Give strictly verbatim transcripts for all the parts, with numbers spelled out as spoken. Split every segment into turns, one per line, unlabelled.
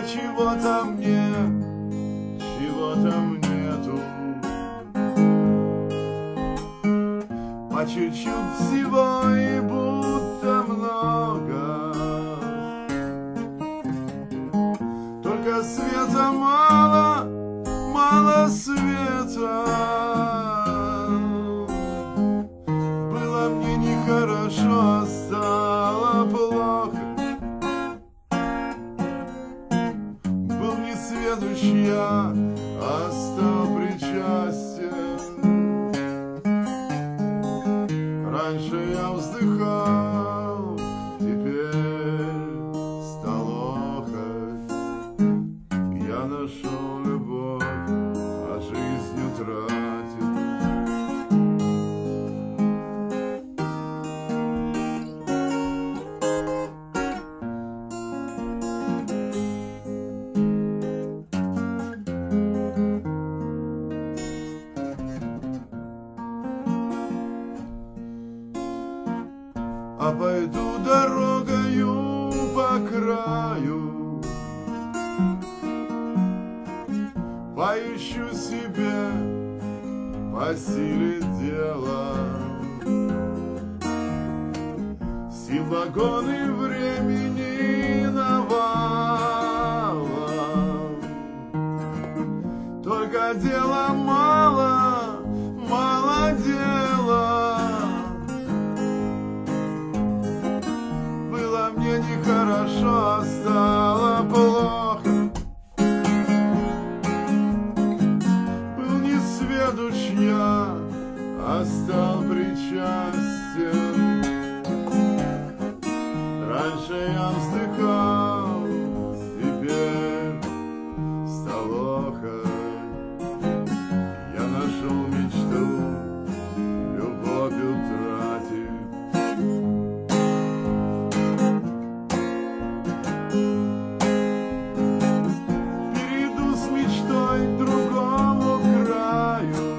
чего-то мне, чего-то нету. По чуть-чуть всего и будто много, только света мало, мало света. Было мне нехорошо, стало плохо. Был несведущ я, а стал причастен. Раньше я вздыхал, теперь стал охоть. Я нашел любовь, а жизнь утратил. А пойду дорогою по краю, поищу себе по силе дела сил вагоны времени навалом. Только дела мало, мало дела. Было мне нехорошо, стало плохо. Был несведущ я, а стал причастен. Раньше я вздыхал, теперь стал охоть. Я нашел мечту, любовь утратив. Перейду с мечтой к другому краю,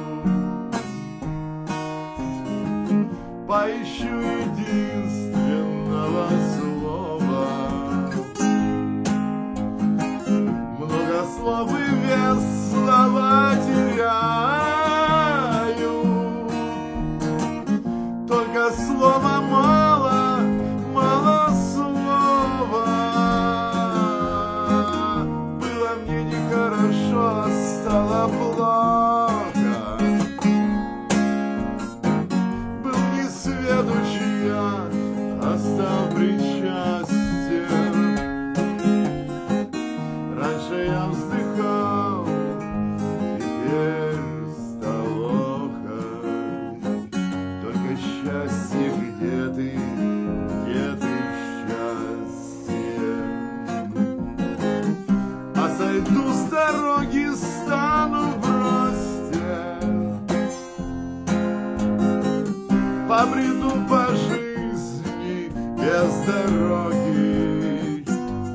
поищу единственного слова. Многословый вес слова теряю, только слова мало, мало слова. Было мне нехорошо, стало плохо. Был несведущ я, а стал причастен. Раньше я вздыхал, теперь стал охоть. Только счастье, где ты, где ты счастье? А сойду с дороги, стану в росте, побреду по жизни без дороги.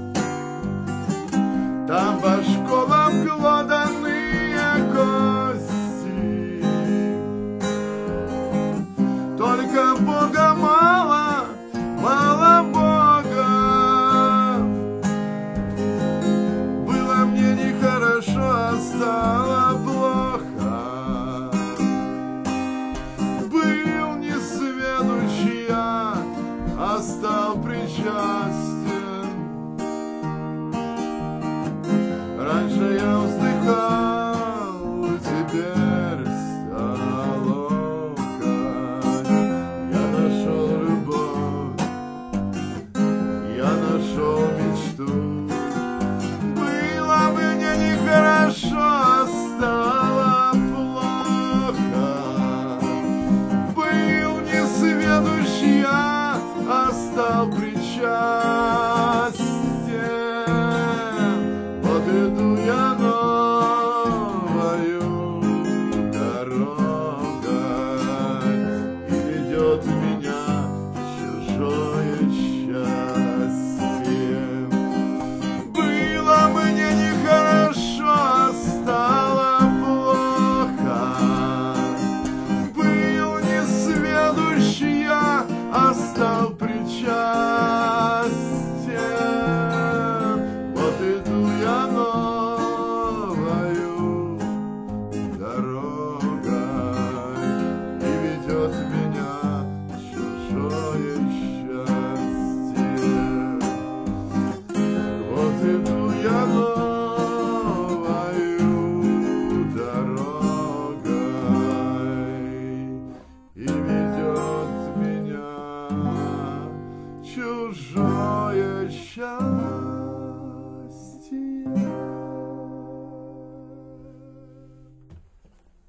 Там по школам глоданные кости, только Бога мало, мало Бога. Было мне нехорошо, осталось чужое счастье.